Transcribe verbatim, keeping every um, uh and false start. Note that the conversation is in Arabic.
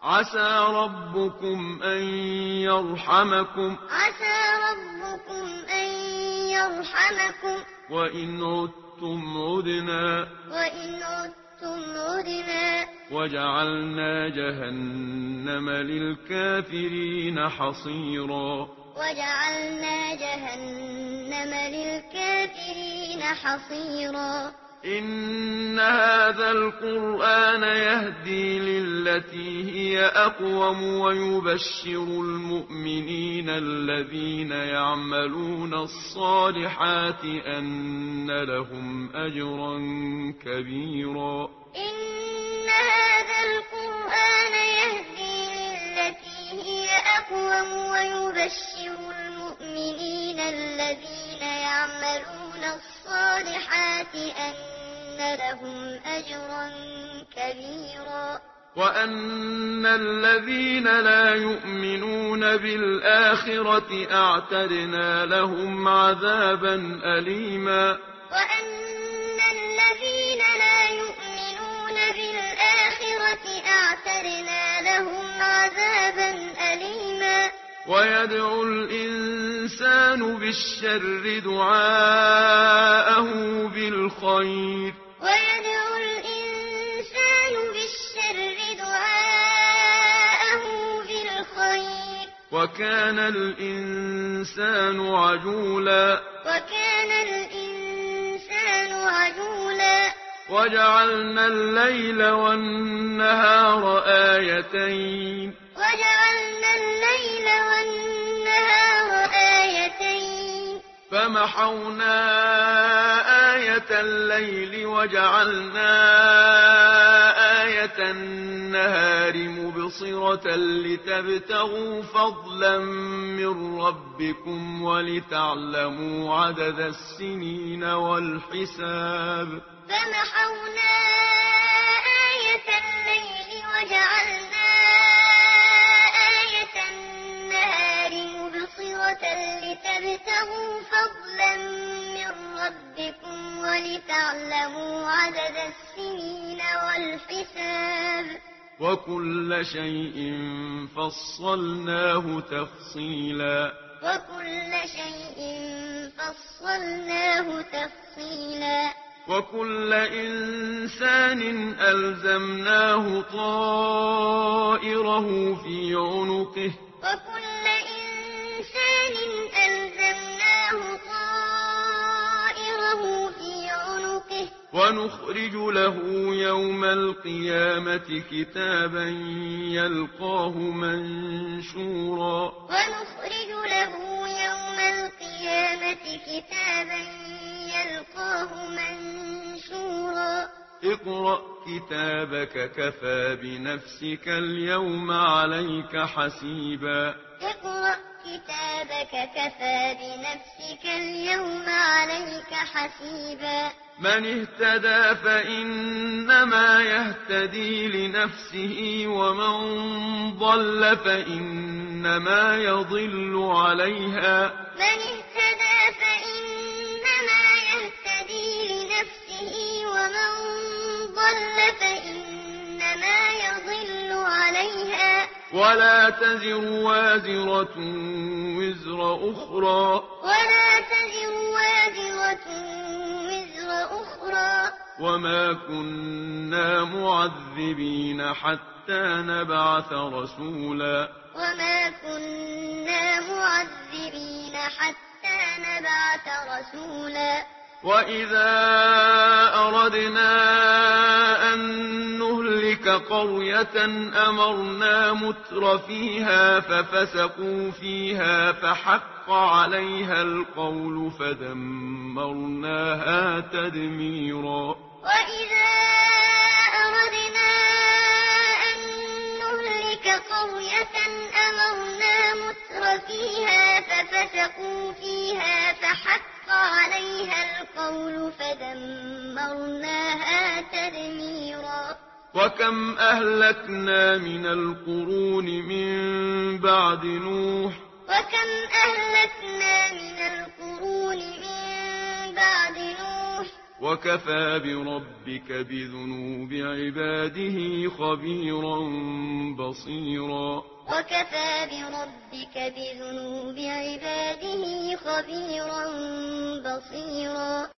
عسى ربكم أن يرحمكم عسى ربكم أن يرحمكم وإن عدتم عدنا وإن عدتم عدنا وجعلنا جهنم للكافرين حصيرا وجعلنا جهنم للكافرين حصيرا إن هذا القرآن يهدي للتي هي أقوم ويبشر المؤمنين الذين يعملون الصالحات أن لهم أجرا كبيرا إن هذا القرآن يهدي للتي هي أقوم ويبشر المؤمنين الذين يعملون الصالحات أن لهم أجرا كبيرا وأن الذين لا يؤمنون بالآخرة أعتدنا لهم عذابا أليما وأن الذين لا يؤمنون بالآخرة أعتدنا لهم عذابا أليما ويدعو الإنسان بالشر دعاءه بالخير ويدعو الإنسان بالشر دعاءه بالخير وكان الإنسان عجولا وكان الإنسان عجولا وجعلنا الليل والنهار آيتين وجعلنا الليل والنهار آيتين فمحونا آية الليل وجعلنا آية النهار مبصرة لتبتغوا فضلا من ربكم ولتعلموا عدد السنين والحساب فمحونا آية الليل وجعلنا آية النهار مبصرة لتبتغوا فضلا من ربكم ولتعلموا عدد السنين والحساب وكل شيء فصلناه تفصيلا وكل شيء فصلناه تفصيلا وكل إنسان ألزمناه طائره في عنقه وكل إنسان ألزمناه طائره في عنقه ونخرج له يوم القيامة كتابا يلقاه منشورا ونخرج له يوم القيامة كتابا يلقاه منشورا اقرأ كتابك كفى بنفسك اليوم عليك حسيبا اقرأ كتابك كفى بنفسك اليوم عليك حسيبا من اهتدى فإنما يهتدي لنفسه ومن ضل فإنما يضل عليها من اهتدى فإنما يهتدي لنفسه ومن ضل فإنما يضل عليها ولا تزر وازرة وزر أخرى ولا تزر وازرة وزر أخرى وما كنا معذبين حتى نبعث رسولا وما كنا معذبين حتى نبعث رسولا وإذا أردنا أن نهلك قرية أمرنا متر فيها ففسقوا فيها فحق عليها القول فدمرناها تدميرا وإذا أردنا أن نهلك قرية أمرنا متر فيها ففسقوا فيها فحق عليها القول فدمرناها تدميرا وكم أهلكنا من القرون من بعد نوح وكم أهلكنا من القرون من بعد نوح وكفى بربك بذنوب عباده خبيرا بصيرا وكفى بربك بذنوب عباده خبيرا بصيرا